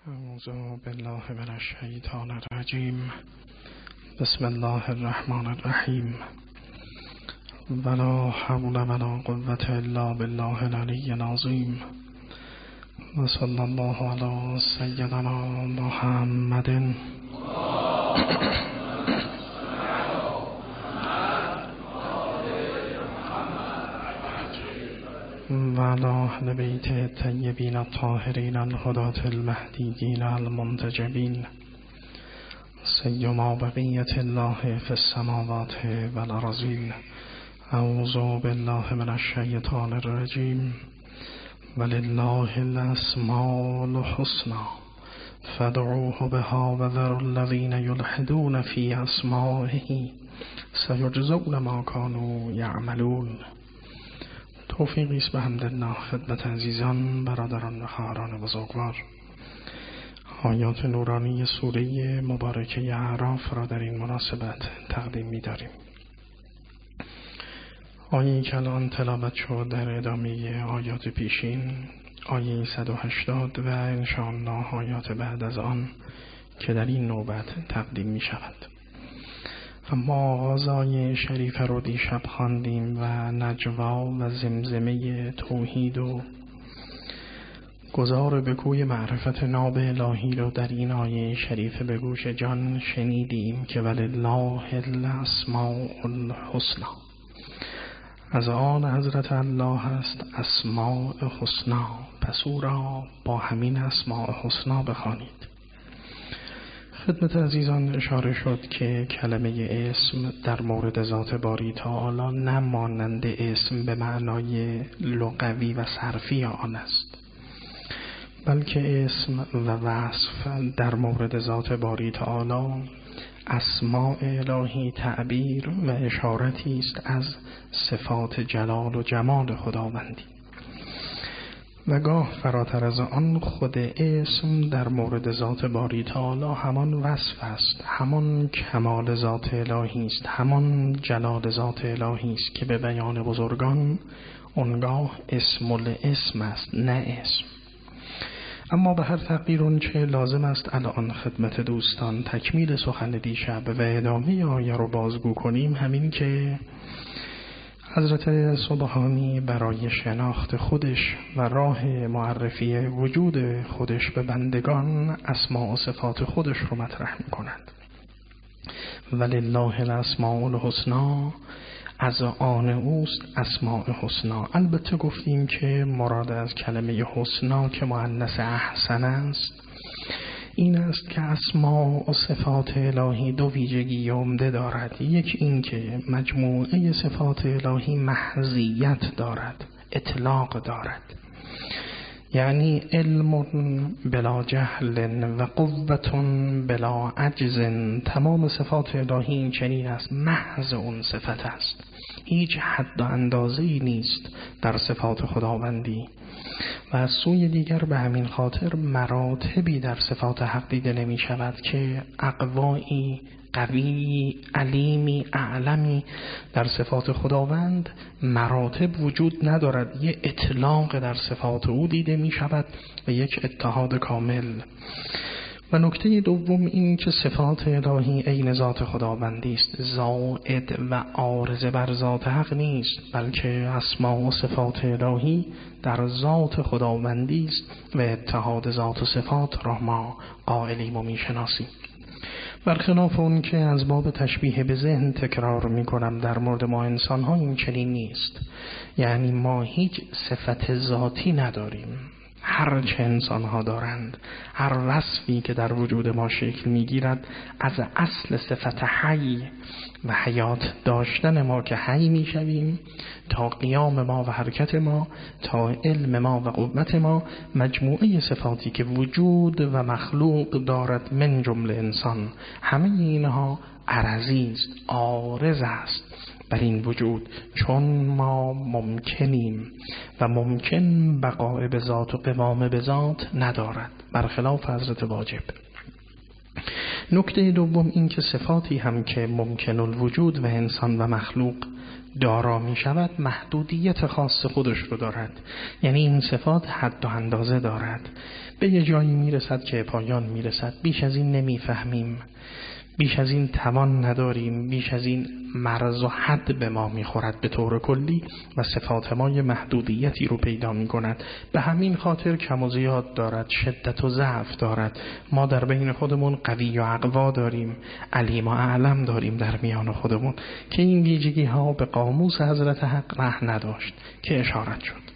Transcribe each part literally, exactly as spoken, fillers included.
اعوذ بالله من الشیطان الرجیم. بسم الله الرحمن الرحیم. ولا حول ولا قوة الا بالله العلی العظیم. و صلی الله علی سیدنا محمد و علی اهل بیت الطیبین الطاهرین الهداة المهدیین المنتجبین سیما بقیة الله فی السماوات والارضین. اعوذ بالله من الشیطان الرجیم. ولله الاسماء الحسنى فادعوه بها وذروا الذین یلحدون فی اسمائه سیجزون ما كانوا یعملون. توفیقی است به حمدالله خدمت عزیزان، برادران و خواهران بزرگوار. آیات نورانی سوره مبارکه اعراف را در این مناسبت تقدیم می داریم. آیه که الان تلاوت شد در ادامه آیات پیشین، آیه صد و هشتاد و انشاءالله آیات بعد از آن که در این نوبت تقدیم می شود. اما آغاز آیه شریف رو دیشب خواندیم و نجوا و زمزمه توحید و گذار به کوی معرفت ناب الهی رو در این آیه شریف به گوش جان شنیدیم که ولله الاسماء الحسنى، از آن حضرت الله است اسماء حسنا، پس او را با همین اسماء حسنا بخوانید. خدمت عزیزان اشاره شد که کلمه اسم در مورد ذات باری تعالی نه مانند اسم به معنای لغوی و صرفی آن است، بلکه اسم و وصف در مورد ذات باری تعالی اسماء الهی تعبیر و اشارتی است از صفات جلال و جمال خداوندی و گاه فراتر از آن خود اسم در مورد ذات باری تعالی همان وصف است، همان کمال ذات الهی است، همان جلال ذات الهی است که به بیان بزرگان اونگاه اسم الاسم است نه اسم. اما به هر تقدیر اون چه لازم است الان خدمت دوستان تکمیل سخن دیشب و ادامه آیه رو بازگو کنیم همین که حضرت سبحانی برای شناخت خودش و راه معرفی وجود خودش به بندگان اسماء و صفات خودش رو مطرح می کند. ولله الاسماء الحسنى، از آن اوست اسماء حسنا. البته گفتیم که مراد از کلمه حسنا که مؤنث احسن است این است که اسماء و صفات الهی دو ویژگی عمده دارد. یک این که مجموعه صفات الهی محضیت دارد، اطلاق دارد، یعنی علم بلا جهل و قوت بلا عجز. تمام صفات الهی این چنین است، محض اون صفت است، هیچ حد و اندازه‌ای نیست در صفات خداوندی. و از سوی دیگر به همین خاطر مراتبی در صفات حق دیده نمی شود که اقوایی قوی علیمی اعلمی در صفات خداوند مراتب وجود ندارد. یک اطلاق در صفات او دیده می شود و یک اتحاد کامل. و نکته دوم این که صفات الهی عین ذات خداوندی است، زائد و عارض بر ذات حق نیست، بلکه اسماء و صفات الهی در ذات خداوندی است و اتحاد ذات و صفات را ما قائلیم و میشناسیم. برخلاف اون که از باب تشبیه به ذهن تکرار میکنم در مورد ما انسان ها این چنین نیست، یعنی ما هیچ صفت ذاتی نداریم. هر چه انسان ها دارند، هر وصفی که در وجود ما شکل میگیرد از اصل صفت حی و حیات داشتن ما که حی میشویم تا قیام ما و حرکت ما، تا علم ما و قوت ما، مجموعه صفاتی که وجود و مخلوق دارد من جمله انسان، همه اینها عرضی است، عارض است بر این وجود، چون ما ممکنیم و ممکن بقای به ذات و قوام به ذات ندارد، برخلاف حضرت واجب. نکته دوم این که صفاتی هم که ممکن الوجود و انسان و مخلوق دارا می شود محدودیت خاص خودش رو دارد. یعنی این صفات حد و اندازه دارد، به یه جایی می رسد که پایان می رسد. بیش از این نمی فهمیم، بیش از این توان نداریم، بیش از این مرز و حد به ما میخورد به طور کلی و صفات ما یه محدودیتی رو پیدا میکند. به همین خاطر کم و زیاد دارد، شدت و ضعف دارد. ما در بین خودمون قوی و اقوا داریم، علیم و اعلم داریم در میان خودمون که این ویژگی ها به قاموس حضرت حق ره نداشت که اشارت شد.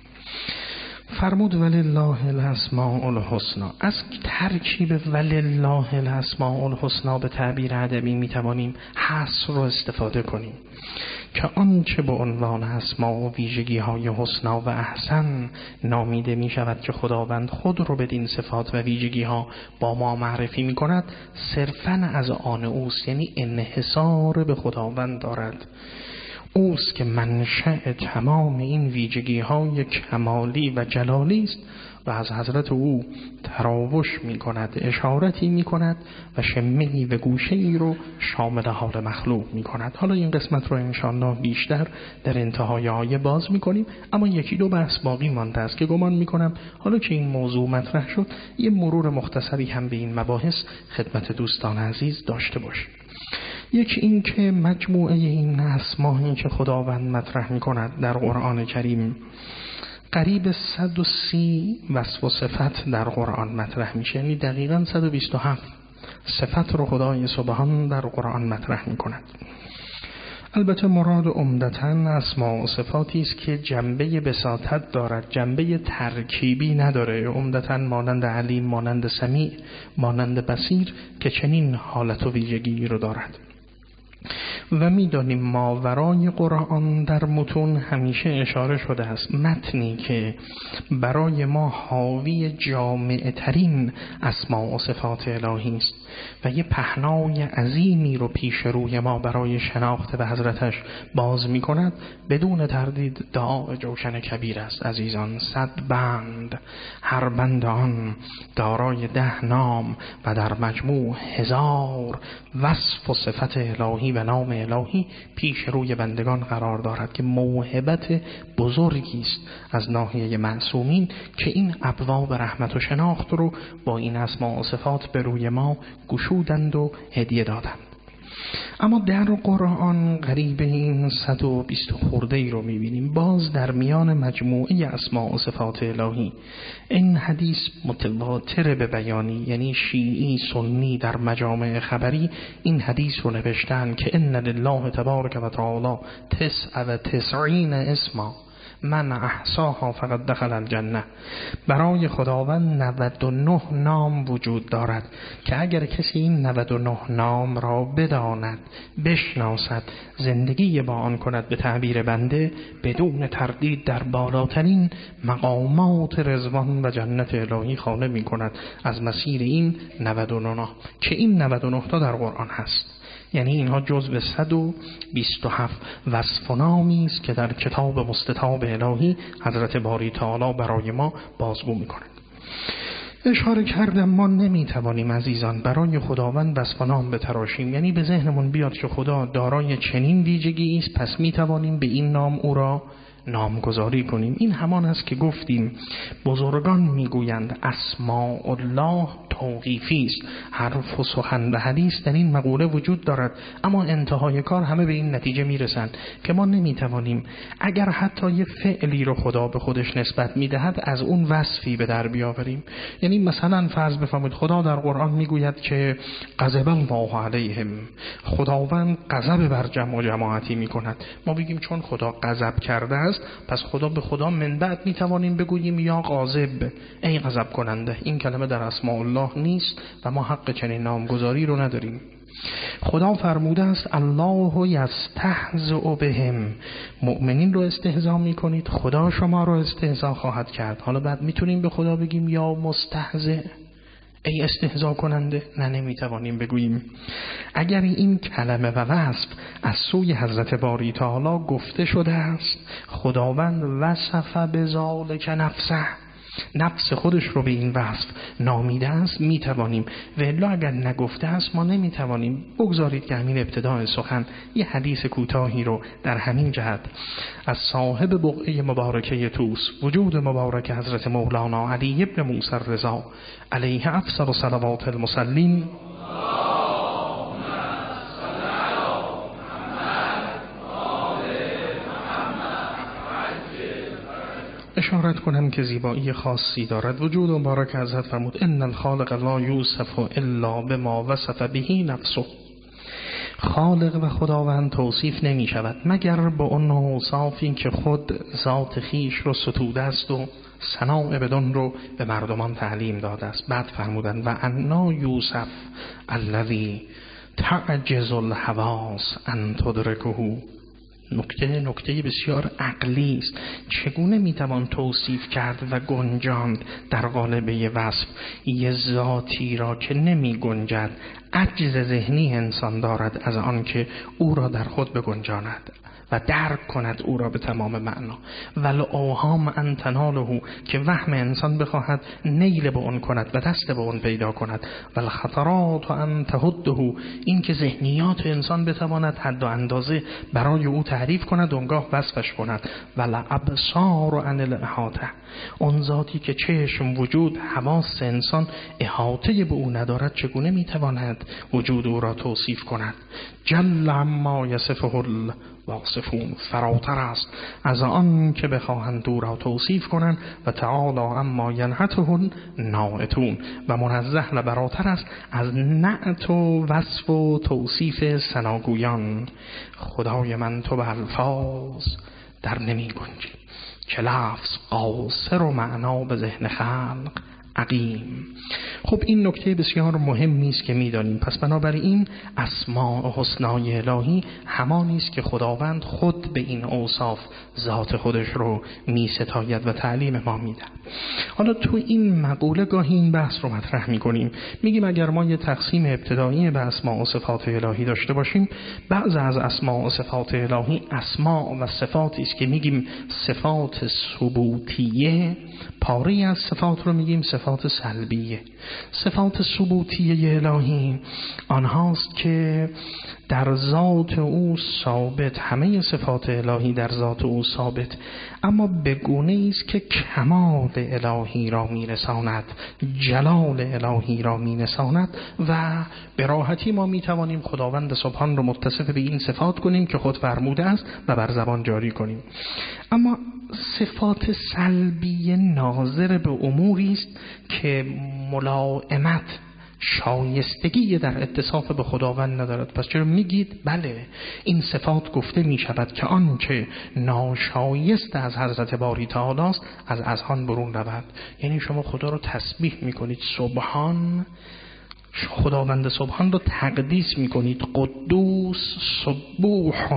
فرمود ولله الاسماء الحسنی. از ترکیب ولله الاسماء الحسنی به تعبیر ادبی میتوانیم حصر رو استفاده کنیم که آنچه به عنوان اسماء و ویژگی های حسنا و احسن نامیده می شود که خداوند خود رو بدین صفات و ویژگی ها با ما معرفی می کند صرفاً از آن اوست، یعنی انحصار به خداوند دارد. اوست که منشأ تمام این ویژگی های کمالی و جلالی است و از حضرت او تراوش می کند، اشارتی می کند و شمهی و گوشه‌ای رو شامل حال مخلوق می کند. حالا این قسمت رو انشاءالله بیشتر در انتهای آیه باز می کنیم، اما یکی دو بحث باقی مانده است که گمان می کنم حالا که این موضوع مطرح شد یه مرور مختصری هم به این مباحث خدمت دوستان عزیز داشته باشیم. یک این که مجموعه این اسمایی که خداوند مطرح می کند در قرآن کریم قریب صد و سی وصف و صفت در قرآن مطرح میشه، یعنی دقیقاً صد و بیست و هفت صفت رو خدای سبحان در قرآن مطرح می کند. البته مراد عمدتاً اسماء و صفاتی است که جنبه بساطت دارد، جنبه ترکیبی نداره، عمدتاً مانند علیم، مانند سمیع، مانند بصیر که چنین حالت و ویژگی رو دارد. و می‌دانیم ماورای قرآن در متون همیشه اشاره شده است، متنی که برای ما حاوی جامع ترین اسماء و صفات الهی است و یه پهنای عظیمی رو پیش روی ما برای شناخت به حضرتش باز می کند، بدون تردید دعا جوشن کبیر است. عزیزان، صد بند، هر بند آن دارای ده نام و در مجموع هزار وصف و صفت الهی و نام الهی پیش روی بندگان قرار دارد که موهبت بزرگی است از ناحیه معصومین که این ابواب رحمت و شناخت رو با این اسماء و صفات به روی ما گشودند و هدیه دادند. اما در قرآن قریب این صد و بیست خورده ای رو میبینیم باز در میان مجموعه اسماء و صفات الهی. این حدیث متواتر به بیانی، یعنی شیعی سنی در مجامع خبری این حدیث رو نوشتن که ان لله تبارک و تعالی تسع و تسعین اسما من احصاها فقط دخل الجنه. برای خداوند نود و نه نام وجود دارد که اگر کسی این نود و نه نام را بداند، بشناسد، زندگی با آن کند، به تعبیر بنده بدون تردید در بالاترین مقامات رضوان و جنت الهی خانه می کند از مسیر این نود و نه که این نود و نه تا در قرآن هست. یعنی اینها جزء صد و بیست و هفت وصف و نامی است که در کتاب مستطاب الهی حضرت باری تعالی برای ما بازگو می‌کند. اشاره کردم ما نمیتوانیم عزیزان برای خداوند وصف و نام بتراشیم، یعنی به ذهنمون بیاد که خدا دارای چنین ویژگی است پس میتوانیم به این نام او را نامگذاری کنیم. این همان است که گفتیم بزرگان میگویند اسماء الله توقیفی است، حرف و سخن و حدیث در این مقوله وجود دارد، اما انتهای کار همه به این نتیجه میرسند که ما نمیتوانیم اگر حتی یه فعلی رو خدا به خودش نسبت میدهد از اون وصفی به در بیاوریم. یعنی مثلا فرض بفرمایید خدا در قرآن میگوید که غضب الله علیهم، خداوند غضب بر جمع و جماعتی میکند، ما بگیم چون خدا غضب کرده است پس خدا به خدا من بعد میتوانیم بگوییم یا غاضب، ای غضب کننده. این کلمه در اسماء الله نیست و ما حق چنین نامگذاری رو نداریم. خدا فرموده است الله یستهزئ بهم، مؤمنین رو استهزا میکنید خدا شما رو استهزا خواهد کرد. حالا بعد میتونیم به خدا بگیم یا مستهزئ، ای استهزا کننده؟ نه، نمیتوانیم بگوییم. اگر این کلمه و وصف از سوی حضرت باری تعالی گفته شده است، خداوند وصف بذالک نفسه، نفس خودش رو به این وصف نامیده است میتوانیم، و الا اگر نگفته است ما نمیتوانیم. بگذارید که همین ابتدای سخن یه حدیث کوتاهی رو در همین جهت از صاحب بقعه مبارکه توس، وجود مبارک حضرت مولانا علی ابن موسی الرضا علیه افضل صلوات المصلین اشارت کنم که زیبایی خاصی دارد. وجود مبارک حضرت فرمود ان الخالق لا یوصف الا بما وصف به نفسه. خالق و خداوند توصیف نمی شود مگر با اون اوصافی که خود ذات خیش رو ستوده است و ثناء بدون رو به مردمان تعلیم داده است. بعد فرمودن و انا یوصف الذی تعجز الحواس ان تدرکه. نکته نکته بسیار عقلی است. چگونه میتوان توصیف کرد و گنجاند در قالب یه وصف یه ذاتی را که نمی گنجد؟ عجز ذهنی انسان دارد از آن که او را در خود بگنجاند و درک کند او را به تمام معنا. ول اوهام ان تناله، که وهم انسان بخواهد نیل به اون کند و دست به اون پیدا کند. ول خطرات ان تهده، این که ذهنیات انسان بتواند حد و اندازه برای او تعریف کند و اونگاه وصفش کند. ول ابصار عن الاحاطه، اون ذاتی که چشم، وجود، حواس انسان احاطه به او ندارد چگونه میتواند وجود او را توصیف کند؟ جل عما یصفه الواصفون، فراتر است از آن که بخواهند او را توصیف کنند. و تعالی عما ینحته الناعتون، و منزه و براتر است از نعت و وصف و توصیف ثناگویان. خدای من تو به الفاظ در نمی گنجی، که لفظ قاصر و معنا به ذهن خلق عقیم. خب این نکته بسیار مهمی است که می‌دانیم. پس بنابراین اسماء حسنای الهی همانی است که خداوند خود به این اوصاف ذات خودش رو می‌ستاید و تعلیم ما میده. حالا تو این مقوله گاهی این بحث رو مطرح می‌کنیم، میگیم اگر ما یه تقسیم ابتدایی به اسماء و صفات الهی داشته باشیم، بعض از اسماء و صفات الهی اسماء و صفاتی است که میگیم صفات ثبوتیه، پاره از صفات رو میگیم صفات سلبیه. صفات ثبوتیه الهی آنهاست که در ذات او ثابت، همه صفات الهی در ذات او ثابت، اما به گونه است که کمال الهی را میرساند، جلال الهی را میرساند و به راحتی ما میتوانیم خداوند سبحان را متصف به این صفات کنیم که خود فرموده است و بر زبان جاری کنیم. اما صفات سلبی ناظر به اموری است که ملائمت، شایستگی در اتصاف به خداوند ندارد. پس چرا میگید بله این صفات گفته می شود که آنچه ناشایست از حضرت باری تعالی است از اذهان برون رود؟ یعنی شما خدا رو تسبیح میکنید سبحان، خداوند سبحان رو تقدیس میکنید، قدوس سبوح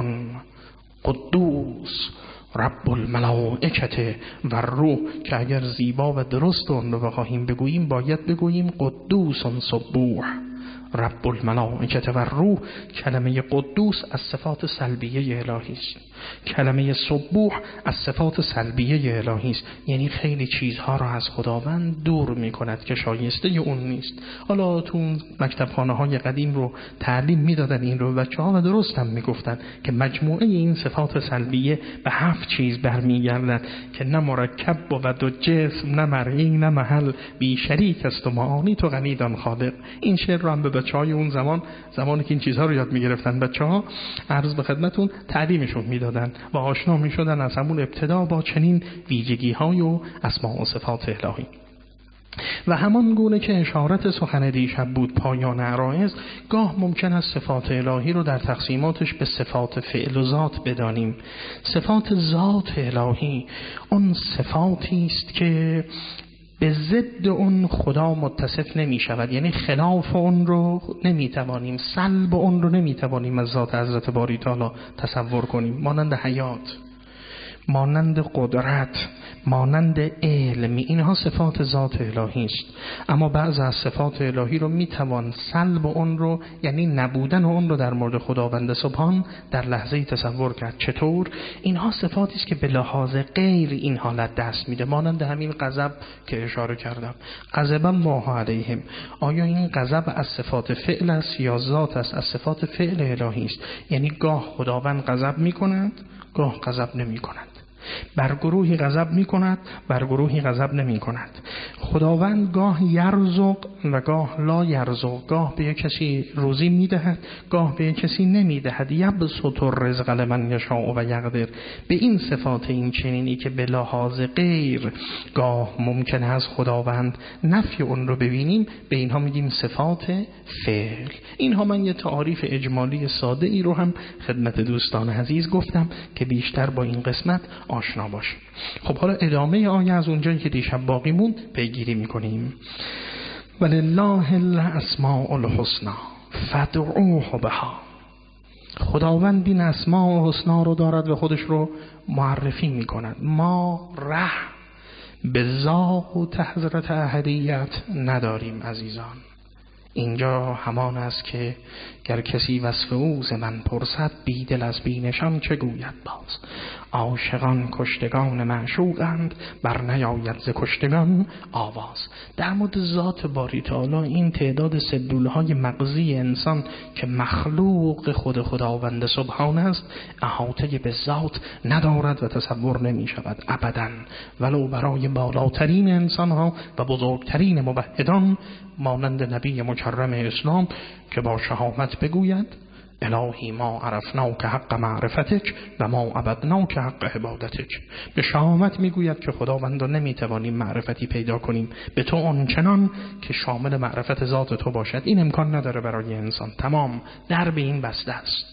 قدوس رب الملائکه و روح، که اگر زیبا و درست اون رو بخواهیم بگوییم باید بگوییم قدوس سبوح رب الملائکه و روح. کلمه قدوس از صفات سلبیه الهی است، کلمه سبوح از صفات سلبیه الهی است، یعنی خیلی چیزها را از خداوند دور می کند که شایسته اون نیست. حالا تو مکتبخانه های قدیم رو تعلیم می دادن این رو بچه ها و درست هم می گفتن که مجموعه این صفات سلبیه به هفت چیز برمیگردد که نه مرکب بود و جسم، نه مرئی، نه محل، بی شریک است و معانی تو غنیدان خالق. این شعر رو هم به بچه های اون زمان، زمانی که این چیزها رو یاد می گرفتن بچه ها، عرض به خدمتون تعلیمشون می دادن و آشنا می شدن از همون ابتدا با چنین ویژگی های و اسماء و صفات الهی. و همان گونه که اشارت سخن دیشب بود پایان عرایض، گاه ممکن است صفات الهی رو در تقسیماتش به صفات فعل و ذات بدانیم. صفات ذات الهی اون صفاتی است که به ضد اون خدا متصف نمی شود، یعنی خلاف اون رو نمی توانیم، سلب اون رو نمی توانیم از ذات حضرت باری تعالی تصور کنیم. مانند حیات، مانند قدرت، مانند علم، اینها صفات ذات الهی است. اما بعض از صفات الهی رو میتوان سلب اون رو، یعنی نبودن اون رو در مورد خداوند سبحان در لحظه‌ای تصور کرد. چطور؟ اینها صفاتی است که به لحاظ غیر این حالت دست میده، مانند همین غضب که اشاره کردم. غضب الله علیهم، آیا این غضب از صفات فعل است یا ذات است؟ از صفات فعل الهی است. یعنی گاه خداوند غضب میکند، گاه غضب نمیکند. بر گروهی غضب می کند، بر گروهی غضب نمی کند. خداوند گاه یرزق و گاه لا یرزق، گاه به کسی روزی می دهد، گاه به کسی نمی دهد. یبسط الرزق لمن یشاء و یقدر. به این صفات این چنینی که به لحاظ غیر گاه ممکن است خداوند نفی اون رو ببینیم، به اینها میگیم صفات فعل. اینها من یه تعاریف اجمالی ساده ای رو هم خدمت دوستان عزیز گفتم که بیشتر با این قسمت آشنا باشه. خب حالا ادامه آیه از اونجایی که دیشب باقی موند پیگیری میکنیم. ولله الاسماء الحسنی فادعوه بها. خداوند این اسماء الحسنا رو دارد و خودش رو معرفی میکند. ما ره به ذات حضرت احدیت نداریم عزیزان. اینجا همان است که گر کسی وصف او ز من پرسد، بیدل از بینشان چه گوید باز. عاشقان کشتگان معشوقند، بر نیاید ز کشتگان آواز. در مورد ذات باری تعالی این تعداد سلولهای مغزی انسان که مخلوق خود خداوند سبحان است احاطه به ذات ندارد و تصور نمی شود ابدا، ولو برای بالاترین انسان ها و بزرگترین موحدان مانند نبی مکرم اسلام که با شهامت بگوید الهی ما عرفناک حق معرفتک و ما عبدناک حق عبادتک. به شهامت میگوید که خداوند نمیتوانیم معرفتی پیدا کنیم به تو آنچنان که شامل معرفت ذات تو باشد. این امکان نداره برای انسان. تمام در به این بسته است.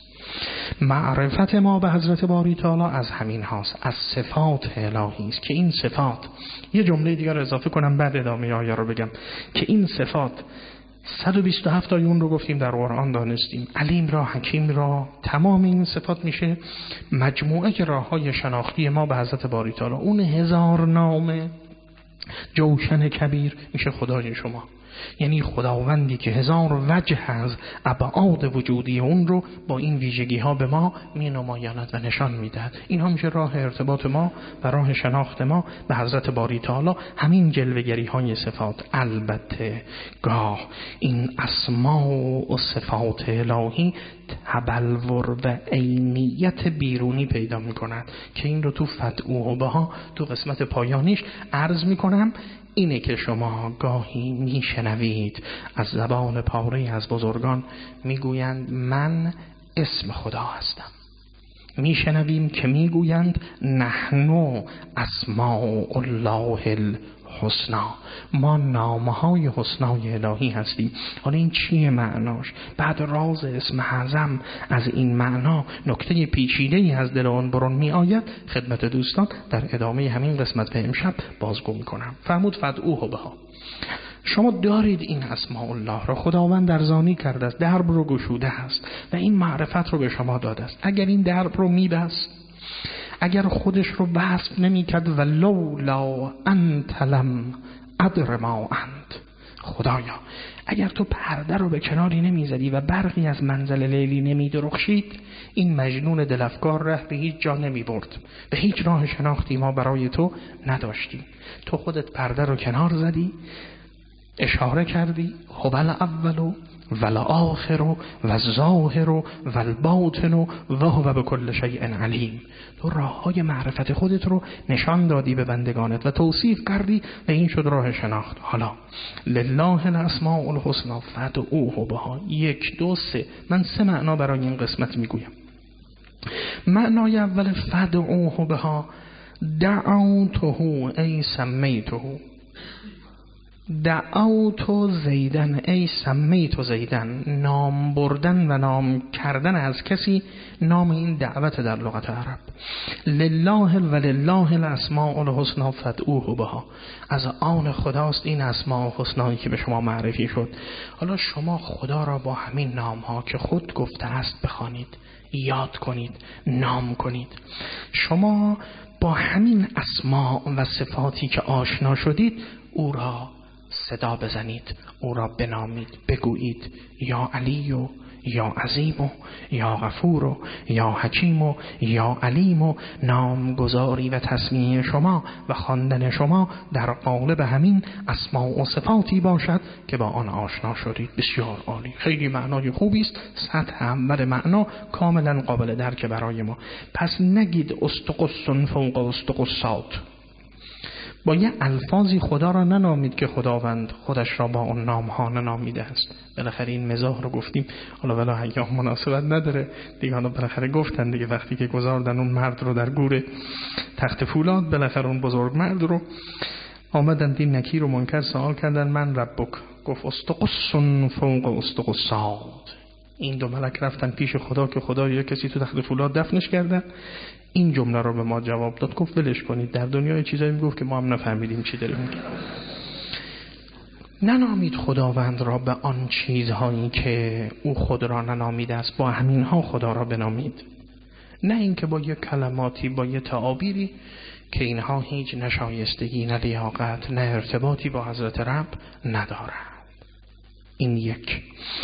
معرفت ما به حضرت باری تعالی از همین هاست، از صفات الهی است که این صفات، یه جمله دیگر اضافه کنم بعد ادامه آیه رو بگم، که این صفات صد و بیست و هفت آیون رو گفتیم در قرآن دانستیم، علیم را، حکیم را، تمام این صفات میشه مجموعه راههای شناختی ما به حضرت باری تعالی. اون هزار نام جوشن کبیر میشه خدای شما، یعنی خداوندی که هزار وجه از ابعاد وجودی اون رو با این ویژگی ها به ما می نمایاند و نشان میدهد. اینها میشه راه ارتباط ما و راه شناخت ما به حضرت باری تعالی، همین جلوه‌گری های صفات. البته گاه این اسماء و صفات الهی تبلور و عینیت بیرونی پیدا میکند که این رو تو فادعوه بها تو قسمت پایانیش عرض میکنم. اینه که شما گاهی میشنوید از زبان پاره از بزرگان میگویند من اسم خدا هستم. میشنویم که میگویند نحنو اسماء الله الحسنا، ما نامهای حسنای الهی هستیم. حالا این چیه معناش؟ بعد راز اسم اعظم از این معنا نکته پیچیده‌ای از دل آن برون می آید. خدمت دوستان در ادامه همین قسمت به امشب بازگو می کنم. فرمود فادعوه بها. شما دارید این اسماء الله را، خداوند درزانی کرده است، درب رو گشوده است و این معرفت رو به شما داده است. اگر این درب رو می بست، اگر خودش رو وصف نمی کرد و لولا انت لم ادر ما انت، خدایا اگر تو پرده رو به کناری نمی زدی و برقی از منزل لیلی نمی درخشید، این مجنون دلفکار ره به هیچ جا نمی برد، به هیچ راه شناختی ما برای تو نداشتیم. تو خودت پرده رو کنار زدی، اشاره کردی هو الاول و الاخر و الظاهر و الباطن و هو بكل شیء علیم. تو راههای معرفت خودت رو نشان دادی به بندگانت و توصیف کردی و این شد راه شناخت. حالا لله الاسماء الحسنی فادعوه بها. یک دو سه، من سه معنا برای این قسمت میگویم. معنای اول فادعوه بها، دعوته ای سمیته، دعوت زیدن ای سمیت زیدن، نام بردن و نام کردن از کسی، نام این دعوت در لغت عرب. لله و لله الاسماء الحسنی فادعوه بها، از آن خداست این اسماء حسنایی که به شما معرفی شد. حالا شما خدا را با همین نام ها که خود گفته است بخوانید، یاد کنید، نام کنید. شما با همین اسما و صفاتی که آشنا شدید او را صدا بزنید، او را بنامید، بگویید یا علی و یا عظیم و یا غفور و یا حکیم و یا علیم و نامگذاری و تسمیه شما و خواندن شما در قالب همین اسما و صفاتی باشد که با آن آشنا شدید. بسیار عالی، خیلی معنای خوبی است. سطح اول معنا کاملا قابل درک برای ما. پس نگید استقصن فوق استقصات. با یه الفاظی خدا را ننامید که خداوند خودش را با اون نام ها ننامیده است. بالاخره این مزاح رو گفتیم، حالا ولی ایام مناسبت نداره دیگه. حالا بالاخره گفتن دیگه، وقتی که گذاردن اون مرد رو در گور تخت فولاد، بالاخره اون بزرگ مرد رو آمدن دین نکیر و منکر سوال کردن من ربک، گفت استقصن فوق استقصات. این دو ملک رفتن پیش خدا که خدا یا کسی تو تخت فولاد دفنش کردن. این جمله رو به ما جواب داد، گفت ولش کنید، در دنیای چیزایی میگفت که ما هم نفهمیدیم چی داره میگه. ننامید خداوند را به آن چیزهایی که او خود را ننامیده است، با همینها خدا را بنامید. نه اینکه با یه کلماتی، با یه تعابیری که اینها هیچ نشایستگی، نه لیاقت، نه ارتباطی با حضرت رب ندارد. این یک.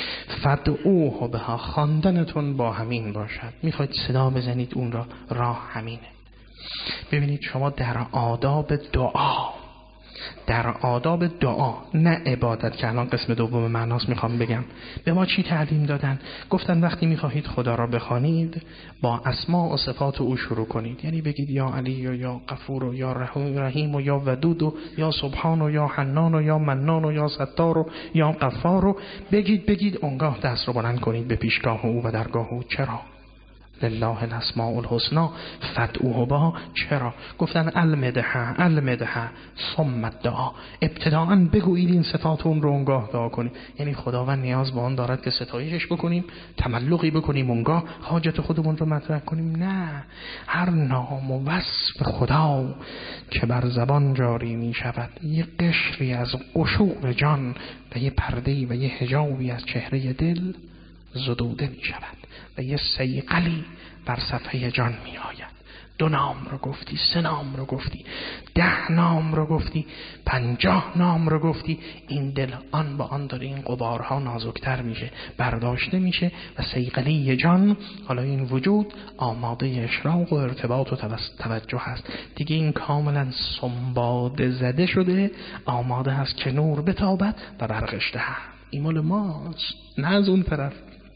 فدعوه بها، خواندنتون با همین باشد. میخواید صدا بزنید اون را، راه همینه. ببینید شما در آداب دعا، در آداب دعا نه عبادت که الان قسم دوم معناست میخوام بگم، به ما چی تعلیم دادن؟ گفتن وقتی میخواهید خدا را بخوانید با اسماء و صفات او شروع کنید. یعنی بگید یا علی و یا غفور و یا رحیم و یا ودود و یا سبحان و یا حنان و یا منان و یا ستار و یا غفار و بگید بگید اونگاه دست رو بلند کنید به پیشگاه او و درگاه او. چرا؟ لله الاسماء الحسنى فادعوه بها. چرا؟ گفتن المدح المدح ثم الدعاء، ابتداءً بگویید این صفات اون رو اونگاه دعا کنید. یعنی خداوند نیاز به آن دارد که ستایشش بکنیم، تملقی بکنیم، اونگاه حاجت خودمون رو مطرح کنیم؟ نه، هر نام و وصف خدا که بر زبان جاری می شود یه قشری از قشور جان و یه پرده‌ای و یه حجابی از چهره دل زدوده می شود و یه صیقلی بر صفحه جان می آید. دو نام رو گفتی، سه نام رو گفتی، ده نام رو گفتی، پنجاه نام رو گفتی، این دل آن با آن داره این غبارها نازکتر میشه، برداشته میشه و صیقلی جان، حالا این وجود آماده اشراق و ارتباط و توجه هست دیگه. این کاملا سنباده زده شده، آماده هست که نور بتابد و برقش دهد. این مال ماست، نه از اون طرف.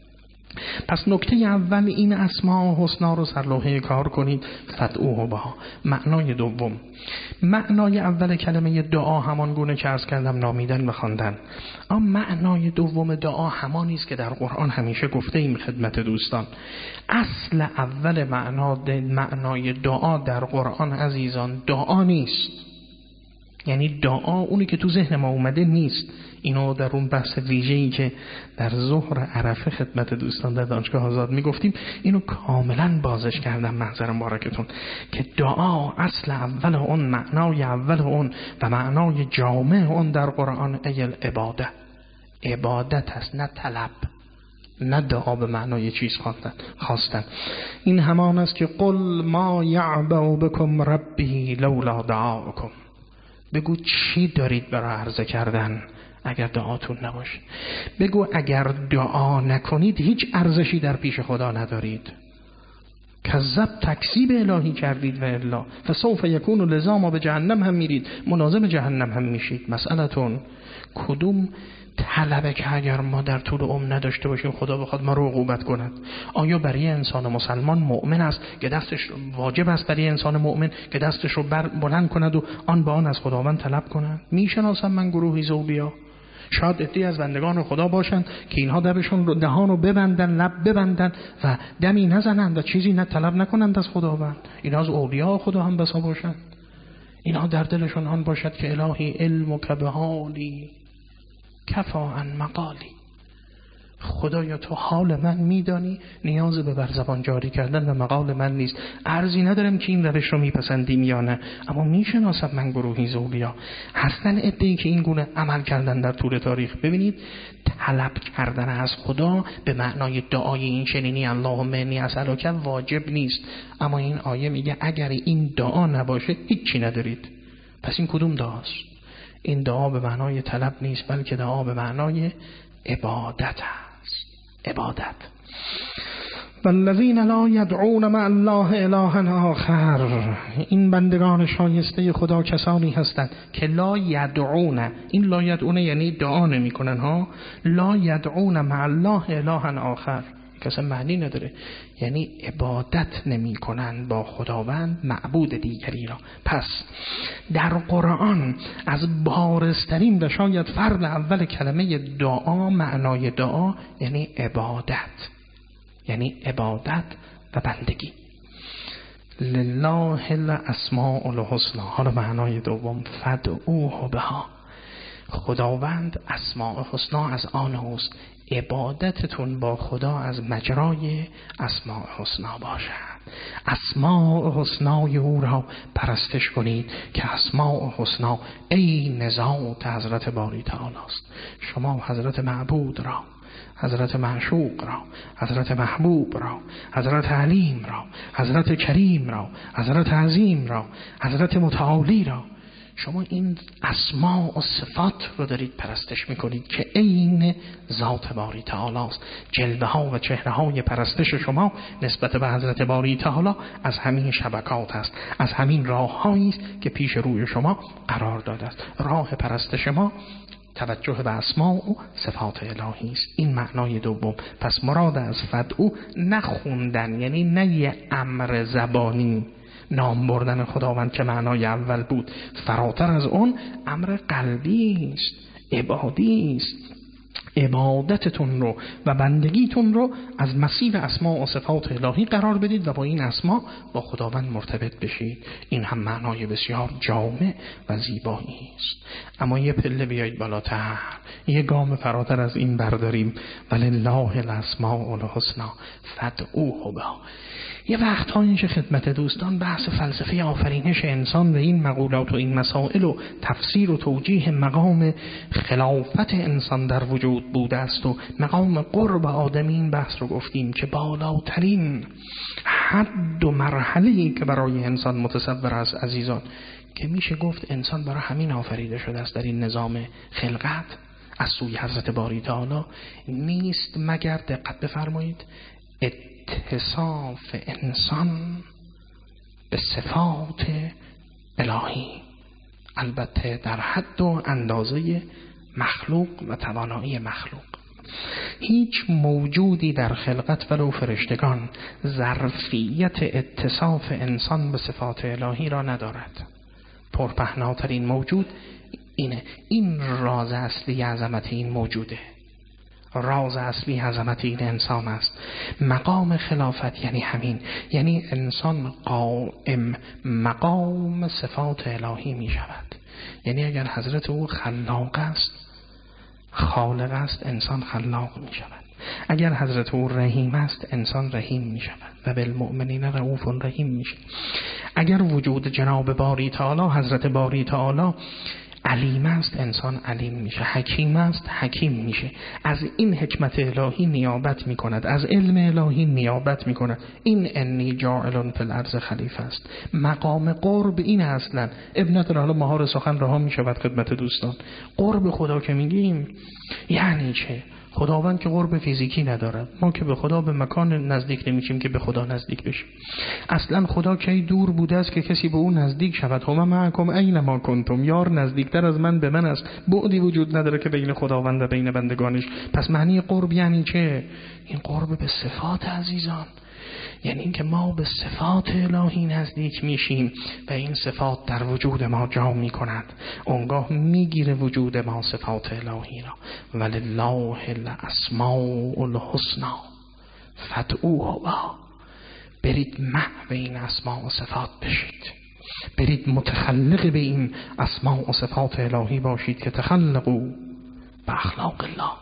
پس نکته اول این اسماء حسنا رو سرلوحه کار کنید. فدعوه بها. معنای دوم، معنای اول کلمه دعا همان گونه که عرض کردم نامیدن و خواندن، اما معنای دوم دعا همانی است که در قرآن همیشه گفته ایم خدمت دوستان. اصل اول معنا معنای دعا در قرآن عزیزان دعا نیست، یعنی دعا اونی که تو ذهن ما اومده نیست. اینو در اون بحث ویژه‌ای که در ظهر عرفه خدمت دوستان در دانشگاه آزاد میگفتیم اینو کاملا بازش کردم محضر مبارکتون که دعا اصل اول اون، معنای اول اون و معنای جامع اون در قرآن ایل عباده، عبادت هست، نه طلب، نه دعا به معنای چیز خواستن خواستن. این همان است که قل ما یعبأ بکم ربی لولا دعاءکم. بگو چی دارید برای عرضه کردن اگر دعاتون نباشه. بگو اگر دعا نکنید هیچ ارزشی در پیش خدا ندارید. کذب، تکذیب الهی کردید و الا فسوف یکون لزاما، به جهنم هم میرید، ملازم جهنم هم میشید. مسئلتون کدوم طلبه که اگر ما در طول عمر نداشته باشیم خدا بخواد ما رو عقوبت کند؟ آیا برای انسان مسلمان مؤمن است که دستش واجب است برای انسان مؤمن که دستش رو بلند کند و آن با آن از خداوند طلب کند؟ میشناسم من گروهی زوبیا، شاید عده‌ای از بندگان خدا باشند که اینها دبشون رو دهان رو ببندن، لب ببندن و دمی نزنند و چیزی نه طلب نکنند از خداوند. اینها از اولیاء خدا هم بسا باشند. اینها در دلشون آن باشد که الهی علمک بحالی کفا عن مقالی. خدایا تو حال من میدانی، نیاز به بر زبان جاری کردن و مقال من نیست. عرضی ندارم که این روش رو میپسندیم یا نه، اما میشناسم من گروهی زولیا هستن عده‌ای که این گونه عمل کردن در طول تاریخ. ببینید طلب کردن از خدا به معنای دعای این چنینی اللهم انی اسألک واجب نیست، اما این آیه میگه اگر این دعا نباشه هیچی ندارید. پس این کدوم دعاست؟ این دعا به معنای طلب نیست، بلکه دعا به معنای عبادت است. عبادت. والذین لا یدعون مع الله الها آخر، این بندگان شایسته خدا کسانی هستند که لا یدعون، این لا یدعون یعنی دعا نمی کنن ها، لا یدعون مع الله الها آخر کسی معنی نداره، یعنی عبادت نمی کنن با خداوند معبود دیگری را. پس در قرآن از بارزترین و شاید فرد اول کلمه دعا، معنای دعا یعنی عبادت، یعنی عبادت و بندگی. لله الاسماء الحسنی. حالا معنای دوم فدعوه بها، خداوند اسماء حسنا از آن اوست، عبادتتون با خدا از مجرای اسماء حسنا باشد. اسماء حسنای او را پرستش کنید که اسماء حسنا عین ذات حضرت باری تعالی است. شما حضرت معبود را، حضرت معشوق را، حضرت محبوب را، حضرت علیم را، حضرت کریم را، حضرت عظیم را، حضرت متعالی را، شما این اسماء و صفات رو دارید پرستش میکنید که عین ذات باری تعالی است. جلوه ها و چهره های پرستش شما نسبت به حضرت باری تعالی از همین شبکات است، از همین راه هایی است که پیش روی شما قرار داده است. راه پرستش ما توجه به اسماء و صفات الهی است. این معنای دوم. پس مراد از فدعو نخوندن، یعنی نه یه امر زبانی نام بردن خداوند که معنای اول بود، فراتر از اون امر قلبی است، عبادی است. عبادتتون رو و بندگیتون رو از مسیر اسماء و صفات الهی قرار بدید و با این اسماء با خداوند مرتبط بشید. این هم معنای بسیار جامع و زیبایی است. اما یه پله بیایید بالاتر، یه گام فراتر از این برداریم. ولله الاسماء الحسنی فدعوه بها. یه وقت هایی که خدمت دوستان بحث فلسفه آفرینش انسان و این مقولات و این مسائل و تفسیر و توجیه مقام خلافت انسان در وجود بوده است و مقام قرب آدمی، این بحث رو گفتیم که بالاترین حد و مرحله‌ای که برای انسان متصور است عزیزان، که میشه گفت انسان برای همین آفریده شده است در این نظام خلقت از سوی حضرت باری تعالی، نیست مگر دقت بفرمایید اتصاف انسان به صفات الهی، البته در حد و اندازه مخلوق و توانایی مخلوق. هیچ موجودی در خلقت ولو فرشتگان ظرفیت اتصاف انسان به صفات الهی را ندارد. پرپهناترین موجود اینه. این راز اصلی عظمت این موجوده، راز اصلی عظمت این انسان است. مقام خلافت یعنی همین، یعنی انسان قائم مقام صفات الهی می شود. یعنی اگر حضرت او خلاق است، خالق است، انسان خلاق می شود. اگر حضرت او رحیم است، انسان رحیم می شود و بالمؤمنین رؤوف رحیم می شود. اگر وجود جناب باری تعالی، حضرت باری تعالی علیم است، انسان علیم میشه. حکیم است، حکیم میشه. از این حکمت الهی نیابت میکند، از علم الهی نیابت میکند. این انی جاعل فی الارض خلیفه است. مقام قرب این اصلا ابنت حالا مهار سخن رها میشود خدمت دوستان. قرب خدا که میگیم یعنی چه؟ خداوند که قرب فیزیکی ندارد. ما که به خدا به مکان نزدیک نمیشیم که به خدا نزدیک بشیم. اصلا خدا کی دور بوده است که کسی به اون نزدیک شود؟ هم معکم اینما کنتم. یار نزدیکتر از من به من است. بعدی وجود نداره که بین خداوند و بین بندگانش. پس معنی قرب یعنی چه؟ این قرب به صفات عزیزان، یعنی اینکه ما به صفات الهی نزدیک میشیم و این صفات در وجود ما جا میکند. اونگاه میگیره وجود ما صفات الهی را. ولله الاسماء الحسنی فدعوه بها. برید محو این اسماء و صفات بشید، برید متخلق به این اسماء و صفات الهی باشید که تخلقوا به اخلاق الله.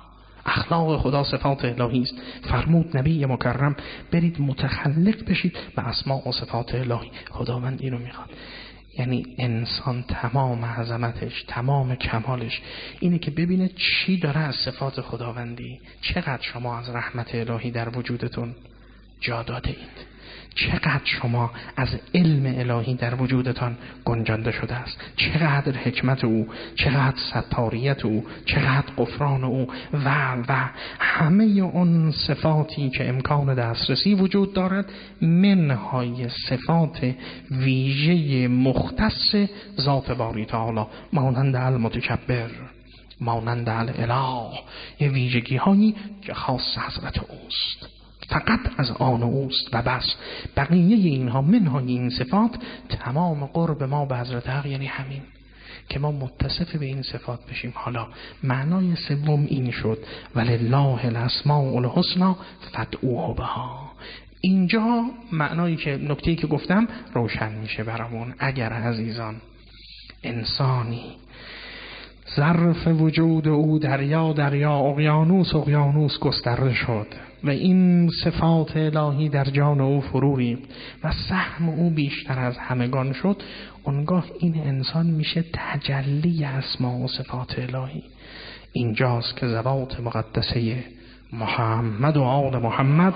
اخلاق خدا صفات الهی است. فرمود نبی مکرم برید متخلق بشید به اسماء و صفات الهی. خداوند اینو میخواد. یعنی انسان تمام عظمتش، تمام کمالش اینه که ببینه چی داره از صفات خداوندی. چقدر شما از رحمت الهی در وجودتون جا داده اید، چقدر شما از علم الهی در وجودتان گنجانده شده است، چقدر حکمت او، چقدر ستاریت او، چقدر غفران او و و همه اون صفاتی که امکان دسترسی وجود دارد، منهای صفات ویژه مختص ذات باری تعالی، مانند المتکبر، مانند الاله، یه ویژگی هایی که خاص حضرت اوست، فقط از آن اوست و بس. بقیه اینها منهای این صفات تمام قرب ما به حضرت حق یعنی همین که ما متصف به این صفات بشیم. حالا معنای سوم این شد ولله الاسماء الحسنی فادعوه بها. اینجا معنایی که نکته‌ای که گفتم روشن میشه برامون. اگر عزیزان انسانی ظرف وجود او دریا دریا، اقیانوس اقیانوس گسترده شد و این صفات الهی در جان او فرو ریخت و سهم او بیشتر از همگان شد، اونگاه این انسان میشه تجلی اسماء و صفات الهی. اینجاست که ذوات مقدسه محمد و آل محمد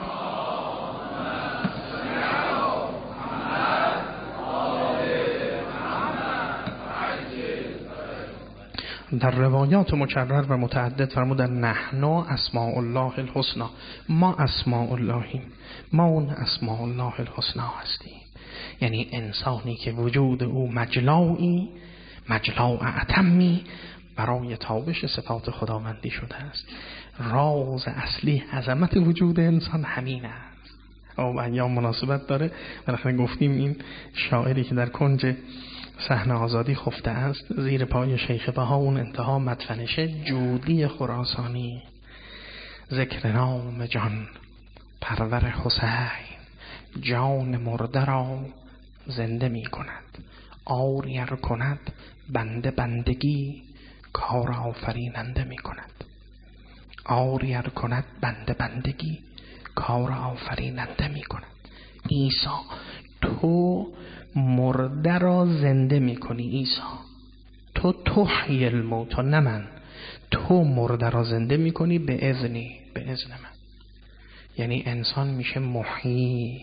در روایات مکرر و متعدد فرمودن نحن اسماء الله الحسنی، ما اسماء اللهیم، ما اون اسماء الله الحسنی هستیم. یعنی انسانی که وجود او مجلایی مجلا اتمی برای تابش صفات خداوندی شده است. راز اصلی عظمت وجود انسان همین است. او ایام مناسبت داره، بالاخره گفتیم این شاعری که در کنج صحن آزادی خفته است، زیر پای شیخ بها اون انتها مدفنشه، جودی خراسانی ذکر نام جان پرور حسین، جان مرده را زنده می کند، آریر کند بنده بندگی، کار آفریننده می کند. آریر کند بنده بندگی، کار آفریننده می کند. عیسی تو مرده را زنده می کنی. عیسی تو تحیی الموتی، نه من، تو مرده را زنده می کنی به اذنی، به اذن من. یعنی انسان میشه محیی،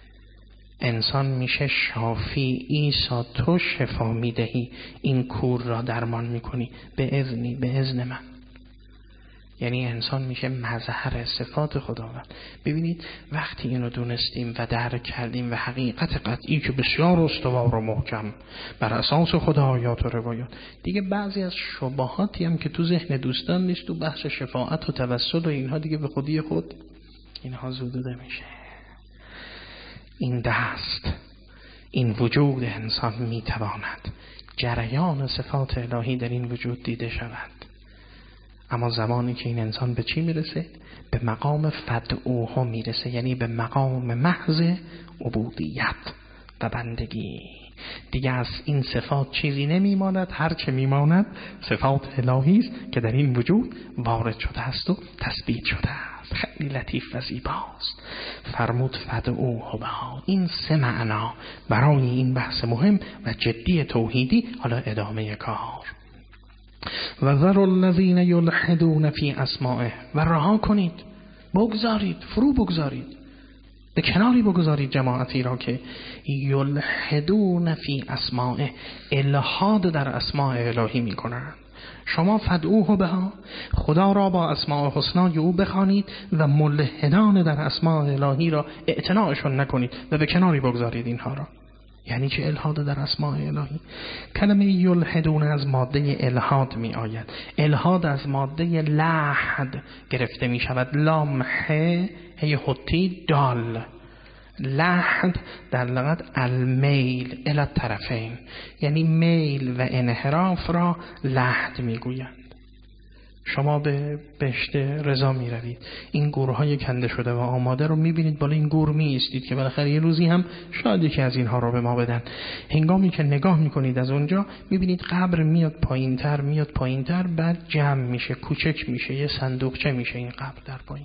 انسان میشه شافی. عیسی تو شفا میدهی، این کور را درمان میکنی به اذنی، به اذن من. یعنی انسان میشه مظهر صفات خداوند. ببینید وقتی اینو دونستیم و درک کردیم و حقیقت قطعی که بسیار استوار و محکم بر اساس خدایات و روایات، دیگه بعضی از شبهاتی هم که تو ذهن دوستان نیست، تو بحث شفاعت و توسل و اینها دیگه به خودی خود اینها زدوده میشه. این دست، این وجود انسان میتواند جریان صفات الهی در این وجود دیده شود. اما زمانی که این انسان به چی میرسه؟ به مقام فدعوه میرسه، یعنی به مقام محض عبودیت و بندگی. دیگه از این صفات چیزی نمیماند، هر چه میماند صفات الهی است که در این وجود وارد شده است و تثبیت شده است. خیلی لطیف و زیباست. فرمود فدعوه بها. این سه معنا برای این بحث مهم و جدی توحیدی. حالا ادامه کار. و ذروا الذین یلحدون فی اسمائه، و رها کنید، بگذارید، فرو بگذارید، به کناری بگذارید جماعتی را که یلحدون فی اسمائه، الحاد در اسماء الهی می کنند. شما فدعوه بها، خدا را با اسماء حسنای او بخوانید و ملحدان در اسماء الهی را اعتناعشون نکنید و به کناری بگذارید اینها را. یعنی چه الحاد در اسماء الهی؟ کلمه یلحدون از ماده الحاد می آید. الحاد از ماده لحد گرفته می شود. لام ه هی حتی دال. لحد در لغت المیل الی الطرفین، یعنی میل و انحراف را لحد می گویند. شما به بهشت رضا می روید. این گورهای کنده شده و آماده رو می بینید، بالا این گور می ایستید که بالاخره یه روزی هم شاید یکی از اینها رو به ما بدن. هنگامی که نگاه می کنید از اونجا می بینید قبر میاد پایین تر میاد پایین تر، بعد جمع میشه، کوچک میشه، یه صندوقچه میشه این قبر در پایین.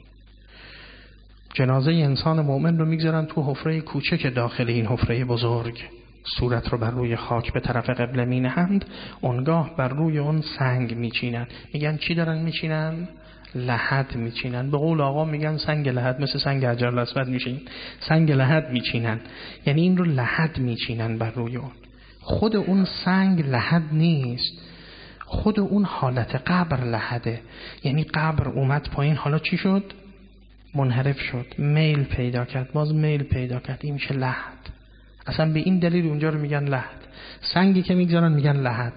جنازه انسان مؤمن رو میگذارن تو حفره کوچک داخل این حفره بزرگ، صورت رو بر روی خاک به طرف قبله می نهند، اونگاه بر روی اون سنگ میچینن. میگن چی دارن میچینن؟ لحد میچینن. به قول آقا میگن سنگ لحد مثل سنگ حجر الاسود میشه، سنگ لحد میچینن، یعنی این رو لحد میچینن بر روی اون. خود اون سنگ لحد نیست، خود اون حالت قبر لحده. یعنی قبر اومد پایین، حالا چی شد؟ منحرف شد، میل پیدا کرد، باز میل پیدا کرد، این میشه لحد. اصلا به این دلیل اونجا رو میگن لحد. سنگی که میگذارن میگن لحد.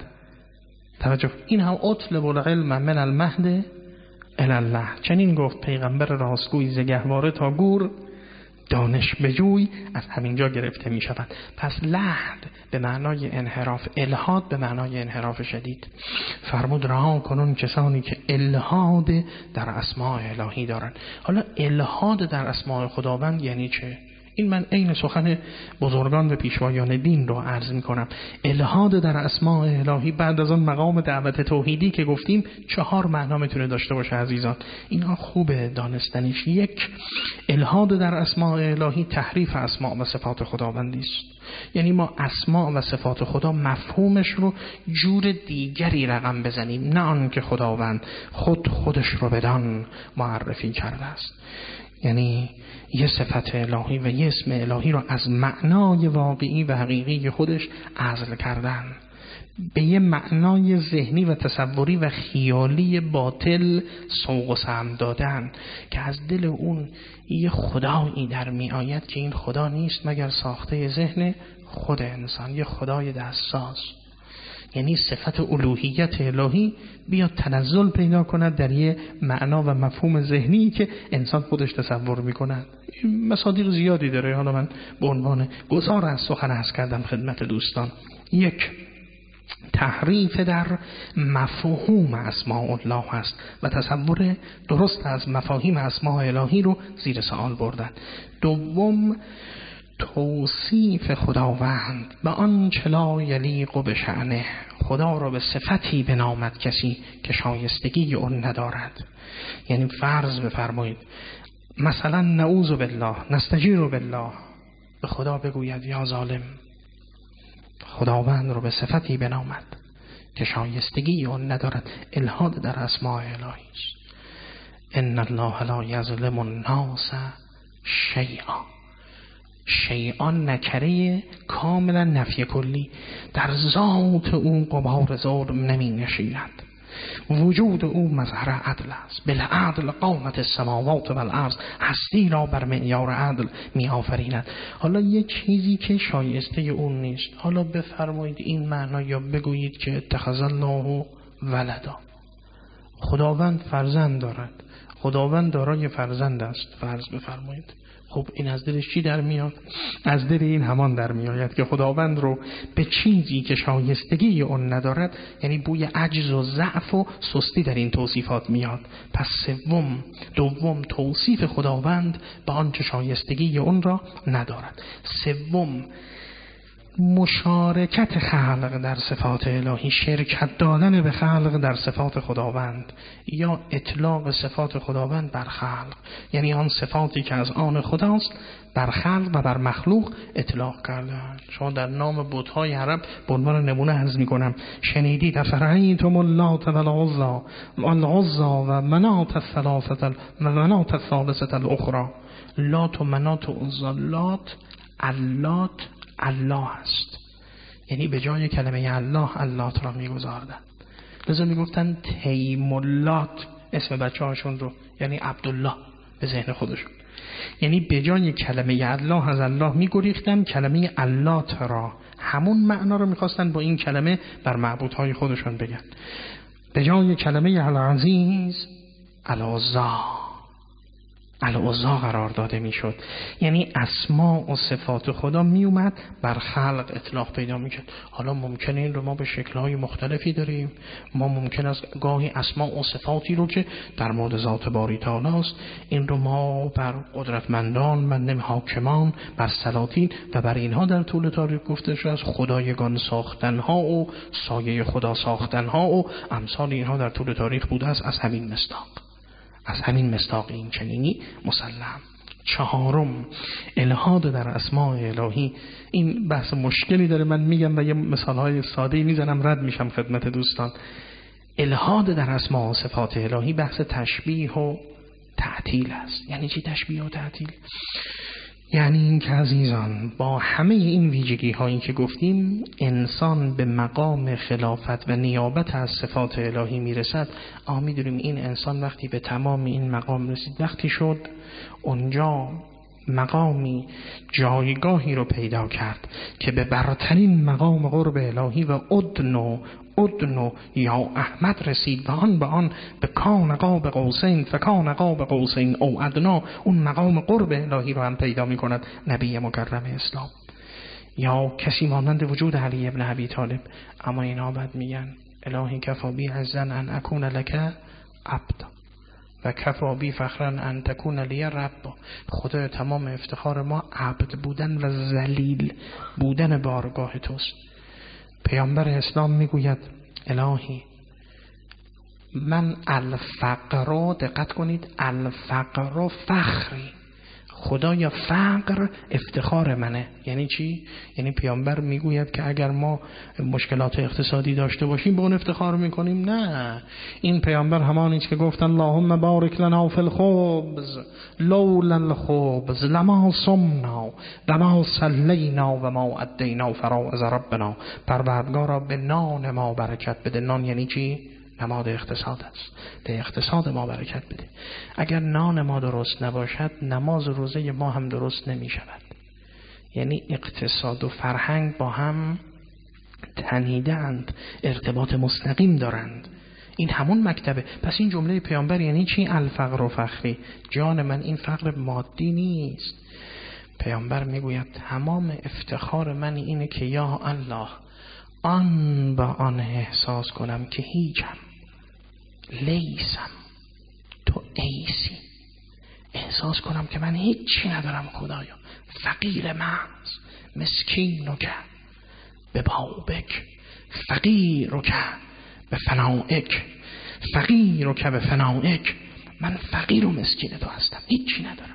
توجه، این هم اطلب العلم من المهد الی اللحد. چنین گفت پیغمبر راستگوی ز گهواره تا گور، دانش بجوی از همینجا گرفته میشود. پس لحد به معنای انحراف، الحاد به معنای انحراف شدید. فرمود رها کنون کسانی که الحاد در اسماء الهی دارن. حالا الحاد در اسماء خداوند یعنی چه؟ این من عین سخن بزرگان و پیشوایان دین رو عرض می کنم. الحاد در اسماء الهی بعد از آن مقام دعوت توحیدی که گفتیم چهار معنا میتونه داشته باشه عزیزان. اینا خوبه دانستنیش. یک، الحاد در اسماء الهی تحریف اسماء و صفات خداوندی است. یعنی ما اسماء و صفات خدا مفهومش رو جور دیگری رقم بزنیم، نه آن که خداوند خود خودش رو بدان معرفی کرده است. یعنی یه صفت الهی و یه اسم الهی رو از معنای واقعی و حقیقی خودش عزل کردن، به یه معنای ذهنی و تصوری و خیالی باطل سوق و سهم دادن که از دل اون یه خدایی در می آید که این خدا نیست مگر ساخته ذهن خود انسان، یه خدای دستساز. یعنی صفت الوهیت الهی بیاد تنزل پیدا کند در یه معنا و مفهوم ذهنی که انسان خودش تصور میکند. مصادیق زیادی داره، حالا من به عنوان گزار از سخن عرض کردم خدمت دوستان. یک، تحریف در مفهوم اسماء الله هست و تصور درست از مفاهیم اسماء الهی رو زیر سوال بردن. دوم، توصیف خداوند به آنچه لا یلیق به شأنه، خدا را به صفتی بنامد کسی که شایستگی اون ندارد. یعنی فرض بفرمایید مثلا نعوذ بالله، نستجیر بالله، به خدا بگوید یا ظالم، خداوند را به صفتی بنامد که شایستگی اون ندارد. الحاد در اسماء الهی است. ان الله لا یظلم الناس شیئا. شیئان نکره کاملا نفی کلی، در ذات او غبار ظلم نمی نشیند، وجود او مظهر عدل است. بالعدل قامت السماوات و الارض، هستی را بر معیار عدل می آفریند. حالا یه چیزی که شایسته اون نیست، حالا بفرمایید این معنا یا بگویید که اتخذ الله ولدا، خداوند فرزند دارد، خداوند دارای فرزند است، فرض بفرمایید. خب این از دلش چی در میاد؟ از دل این همان در میآید که خداوند رو به چیزی که شایستگی اون ندارد، یعنی بوی عجز و ضعف و سستی در این توصیفات میاد. پس سوم، دوم توصیف خداوند به آنچه شایستگی اون را ندارد. سوم، مشارکت خلق در صفات الهی، شرکت دادن به خلق در صفات خداوند، یا اطلاق صفات خداوند بر خلق، یعنی آن صفاتی که از آن خداست بر خلق و بر مخلوق اطلاق کردن. شما در نام بت‌های عرب به عنوان نمونه عرض می‌کنم، شنیدید افرأیتم اللات و العزی و العزی و منات الثلاثه و منات الثالثه الاخرى. لات و منات و عزی، لات اللات الله است، یعنی به جای کلمه الله اللات را میگذاردن. لذا میگفتن تیمولات اسم بچه هاشون رو، یعنی عبدالله به ذهن خودشون، یعنی به جای کلمه الله از الله میگریختن، کلمه اللات را، همون معنا رو میخواستن با این کلمه بر معبودهای خودشون بگن. به جای کلمه العزیز العزا، العزی قرار داده میشد. یعنی اسما و صفات خدا می اومد بر خلق اطلاق پیدا میکرد. حالا ممکنه این رو ما به شکل‌های مختلفی داریم. ما ممکن است گاهی اسما و صفاتی رو که در مورد ذات باری تعالی است، این رو ما بر قدرتمندان، بر حاکمان، بر سلاطین و بر اینها در طول تاریخ گفته شده از خدایگان ساختنها و سایه خدا ساختنها و امثال اینها در طول تاریخ بوده است. از همین مصداق از همین مصداق این چنینی مسلم. چهارم، الحاد در اسماء الهی. این بحث مشکلی داره، من میگم و یه مثالهای ساده‌ای میزنم رد میشم خدمت دوستان. الحاد در اسماء و صفات الهی بحث تشبیه و تعطیل است. یعنی چی تشبیه و تعطیل؟ یعنی این که عزیزان با همه این ویژگی هایی که گفتیم انسان به مقام خلافت و نیابت از صفات الهی میرسد. آ میدونیم این انسان وقتی به تمام این مقام رسید، وقتی شد اونجا مقامی جایگاهی رو پیدا کرد که به برترین مقام قرب الهی و ادنو ادنو یا احمد رسید و آن به آن به کان قاب قوسین فکان قاب قوسین او ادنا. اون مقام قرب الهی رو هم پیدا می کند نبی مکرم اسلام. یا کسی مانند وجود علی ابن ابی طالب. اما اینا بعد میگن الهی کفا بی عزن ان اکون لک عبد و کفا بی فخرن ان تکون لی رب. خدا تمام افتخار ما عبد بودن و ذلیل بودن بارگاه توست. پیامبر اسلام میگوید الهی من الفقر، دقت کنید، الفقر فخری، خدایا فقر افتخار منه. یعنی چی؟ یعنی پیامبر میگوید که اگر ما مشکلات اقتصادی داشته باشیم به اون افتخار میکنیم؟ نه، این پیامبر همانی است که گفتن اللهم بارک لنا فی الخبز لولا الخبز لما صمنا و ما صلینا و ما ادینا فرائض ربنا. پروردگارا به نان ما برکت بده. نان یعنی چی؟ نماد اقتصاد است. به اقتصاد ما برکت بده. اگر نان ما درست نباشد نماز و روزه ما هم درست نمی شود. یعنی اقتصاد و فرهنگ با هم تنیدند، ارتباط مستقیم دارند. این همون مکتبه. پس این جمله پیامبر یعنی چی؟ الفقر و فخری. جان من این فقر مادی نیست. پیامبر میگوید تمام افتخار من اینه که یا الله آن با آن احساس کنم که هیچم، لیسم تو ایسی. احساس کنم که من هیچی ندارم خدایا، فقیر محض، مسکین و که به بابک، فقیر و که به فنائک، فقیر و که به فنائک. من فقیر و مسکین تو هستم، هیچی ندارم.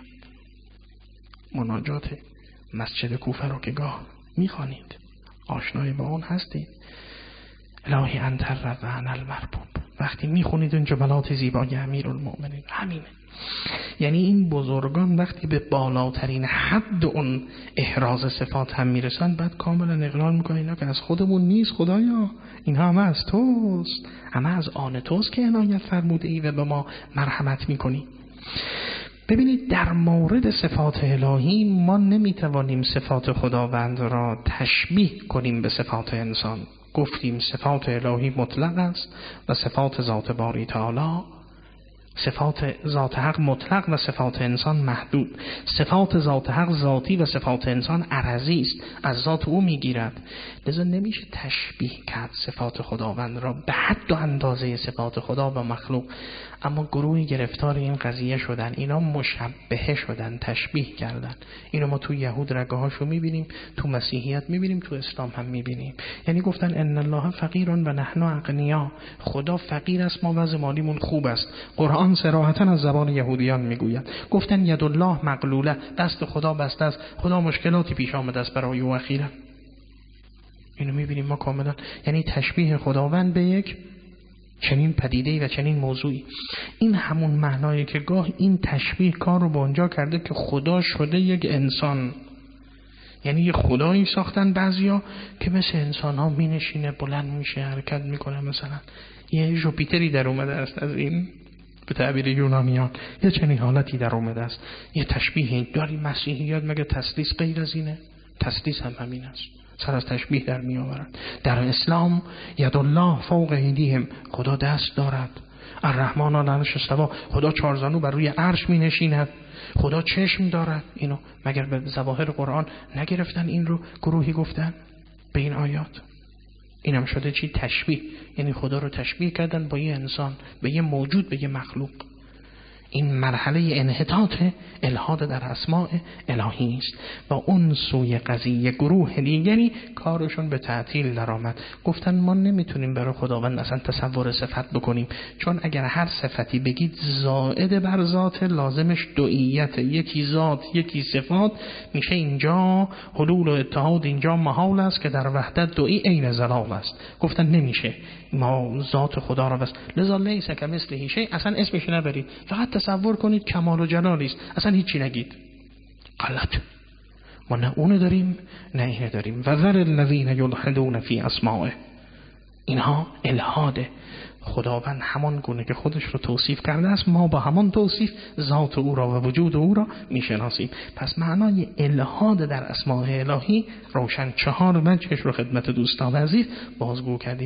مناجات مسجد کوفه رو که گاه میخوانید آشنای با اون هستید. الهی انت الرب و انا المربوب. وقتی میخونید اون جملات زیبای امیرالمؤمنین همینه. یعنی این بزرگان وقتی به بالاترین حد اون احراز صفات هم میرسن بعد کاملا اقرار میکنن اینا که از خودمون نیست خدایا، این همه از توست، همه از آن توست که عنایت فرموده ای و به ما مرحمت میکنی. ببینید در مورد صفات الهی ما نمیتوانیم صفات خداوند را تشبیه کنیم به صفات انسان. گفتیم صفات الهی مطلق است و صفات ذات باری تعالی، صفات ذات حق مطلق و صفات انسان محدود. صفات ذات حق ذاتی و صفات انسان عرضی است، از ذات او میگیرد. لذا نمیشه تشبیه کرد صفات خداوند را به حد و اندازه صفات خدا و مخلوق. اما گروهی گرفتار این قضیه شدن، اینا مشبهه شدن، تشبیه کردن. اینو ما تو یهود رگه‌هاشو میبینیم، تو مسیحیت میبینیم، تو اسلام هم میبینیم. یعنی گفتن ان الله فقیر و نحن اغنیا، خدا فقیر است ما وضع مالیمون خوب است. قرآن صراحتا از زبان یهودیان میگوید. گفتن ید الله مغلوله، دست خدا بسته است، خدا مشکلاتی پیش آمده است برای او اخیرا. اینو میبینیم ما کاملا. یعنی تشبیه خداوند به یک چنین پدیده‌ای و چنین موضوعی. این همون معنایی که گاه این تشبیه کار رو به اونجا کرده که خدا شده یک انسان. یعنی یه خدایی ساختن بعضیا که مثل انسان ها می نشینه، بلند میشه، حرکت میکنه. مثلا یه ژوپیتری در اومده است، از این به تعبیر یونانیان یه چنین حالتی در اومده است. یه تشبیه داری. مسیحیت مگه تسلیس غیر از اینه؟ تسلیس هم همین است، سر از تشبیه در می آورد. در اسلام ید الله فوق ایدیهم، خدا دست دارد. الرحمن علی العرش استوی، خدا چهارزانو بر روی عرش می نشیند، خدا چشم دارد. اینو مگر به ظواهر قرآن نگرفتن؟ این رو گروهی گفتن به این آیات. اینم شده چی؟ تشبیه. یعنی خدا رو تشبیه کردن با یه انسان، به یه موجود، به یه مخلوق. این مرحله انحطاط الحاد در اسماء الهی است. و اون سوی قضیه گروه دیگری کارشون به تعطیل درآمد، گفتن ما نمیتونیم برای خداوند اصلا تصور صفت بکنیم، چون اگر هر صفتی بگید زائد بر ذات لازمش دوئیت، یکی ذات یکی صفات میشه، اینجا حلول و اتحاد اینجا محال است که در وحدت دوئی عین زلال است. گفتن نمیشه ما ذات خدا را بس، لذا لیس کمثله شیء اصلا اسمش نبرید، فقط تصور کنید کمال و جلالی است، اصلا هیچی نگید. غلط. ما نه اون داریم نه این داریم. و ذر الذین یلحدون فی اسمائه، اینها الحاده. خداوند همان گونه که خودش رو توصیف کرده است، ما با همان توصیف ذات او را و وجود او را میشناسیم. پس معنای الحاد در اسماء الهی روشن. چهار وجهش رو خدمت دوستان عزیز بازگو کردیم.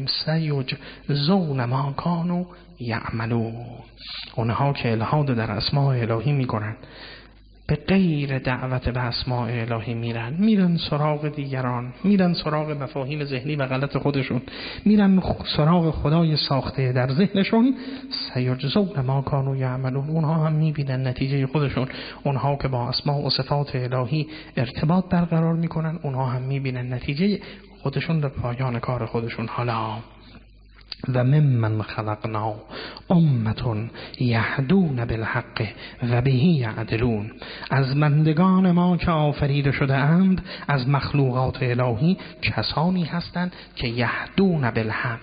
سیجزون ما کانوا یعملون، اونها که الحاد در اسماء الهی میکنن، به غیر دعوت به اسماء الهی میرن، میرن سراغ دیگران، میرن سراغ مفاهیم ذهنی و غلط خودشون، میرن سراغ خدای ساخته در ذهنشون. سیجزون ما کانوا یعملون، اونها هم میبینن نتیجه خودشون. اونها که با اسماء و صفات الهی ارتباط برقرار میکنن، اونها هم میبینن نتیجه خودشون در پایان کار خودشون. حالا و ممن خلقنا امة یهدون بالحق و به یعدلون، از بندگان ما که آفریده شده اند از مخلوقات الهی کسانی هستند که یهدون بالحق،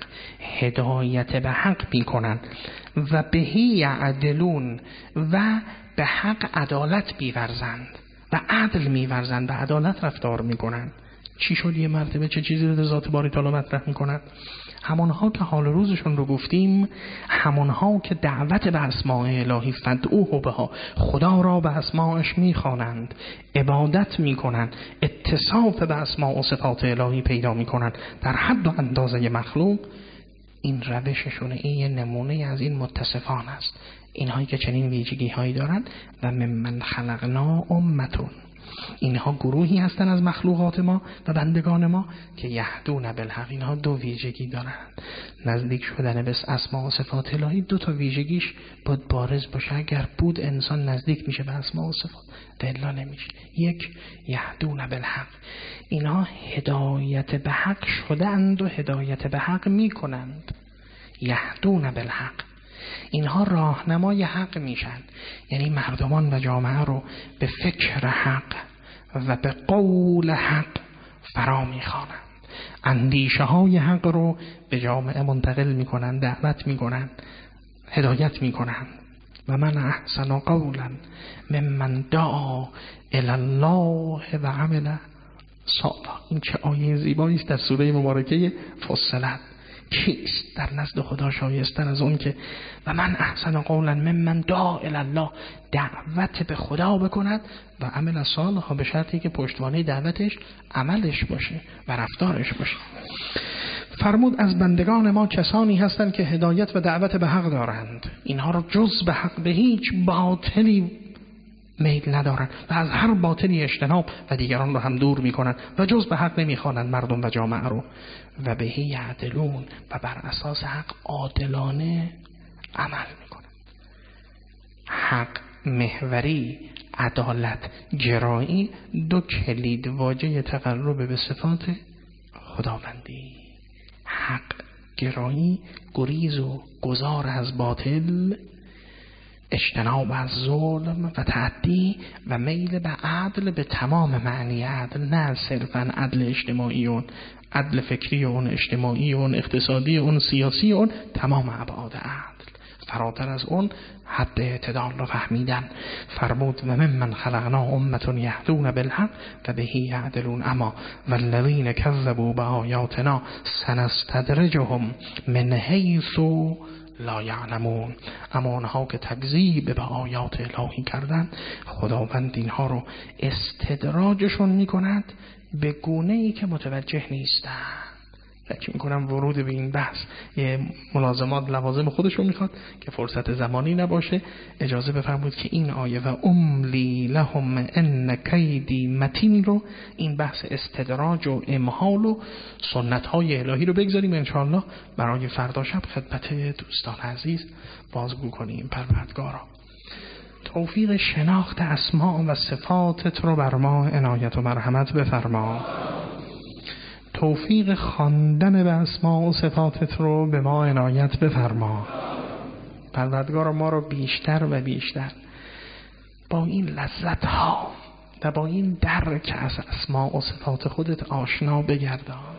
هدایت به حق می کنند، و به یعدلون، و به حق عدالت بیورزند و عدل میورزند و عدالت رفتار میکنند. چی شد یه مرتبه چه چیزی رو ذات باری تعالی مطرح میکنند؟ همونها که حال روزشون رو گفتیم، همونها که دعوت به اسماء الهی فدعوه بها، خدا را به اسماءش میخوانند، عبادت میکنند، اتصاف به اسماء و صفات الهی پیدا میکنند در حد و اندازه مخلوق. این روششونه. این یه نمونه از این متصفان است، اینهایی که چنین ویژگی هایی دارند. و ممن خلقنا امتون، اینها گروهی هستند از مخلوقات ما و بندگان ما که یهدون بالحق، اینها دو ویژگی دارند. نزدیک شدن به اسماء و صفات الهی دو تا ویژگیش باید بارز باشه. اگر بود انسان نزدیک میشه به اسماء و صفات، و الا نمیشه. یک، یهدون بالحق، اینها هدایت به حق شدند و هدایت به حق میکنند. یهدون بالحق، اینها راهنمای حق میشن، یعنی مردمان و جامعه رو به فکر حق و به قول حق فرا میخوانند، اندیشه های حق رو به جامعه منتقل میکنن، دعوت میکنن، هدایت میکنن. و من احسن قولا ممن دعا الی الله و عمل صالحا. این چه آیه زیبایی است در سوره مبارکه فصلت. کیست در نزد خدا شایستر از اون که و من احسن قولا ممن دعا الی الله، دعوت به خدا بکند و عمل صالح، به شرطی که پشتوانه دعوتش عملش باشه و رفتارش باشه. فرمود از بندگان ما کسانی هستند که هدایت و دعوت به حق دارند، اینها رو جز به حق به هیچ باطلی میل ندارند و از هر باطلی اجتناب و دیگران رو هم دور میکنند و جز به حق نمیخوانند مردم و جامعه رو. و به یعدلون، و بر اساس حق عادلانه عمل میکنند. حق محوری، عدالت گرایی، دو کلید واژه تقرب به صفات خداوندی. حق گرایی، گریز و گذار از باطل، اجتناب از ظلم و تعدی و میل به عدل به تمام معنی عدل، نه صرفاً عدل اجتماعی اون، عدل فکری اون، اجتماعی اون، اقتصادی اون، سیاسی اون، تمام ابعاد عدل، فراتر از اون حد اعتدال رو فهمیدن. فرمود و ممن خلقنا امة یهدون بالحق و به یعدلون، اما والذین کذبوا بآیاتنا سنستدرجهم من حیث لا یعلمون، اما آنها که تکذیب به آیات الهی کردند، خداوند اینها رو استدراجشون میکند به گونه‌ای که متوجه نیستند. فکر میکنم ورود به این بحث یه ملازمات لوازم خودش رو میخواد که فرصت زمانی نباشه. اجازه بفرمایید که این آیه و املی لهم ان کیدی متین رو، این بحث استدراج و امهال و سنت های الهی رو بگذاریم انشاءالله برای فردا شب خدمت دوستان عزیز بازگو کنیم. پروردگارا توفیق شناخت اسماء و صفاتت رو بر ما عنایت و مرحمت بفرما. توفیق خواندن به اسماء و صفاتت رو به ما عنایت بفرما. پروردگار ما رو بیشتر و بیشتر با این لذت ها و با این درک از اسماء و صفات خودت آشنا بگردان.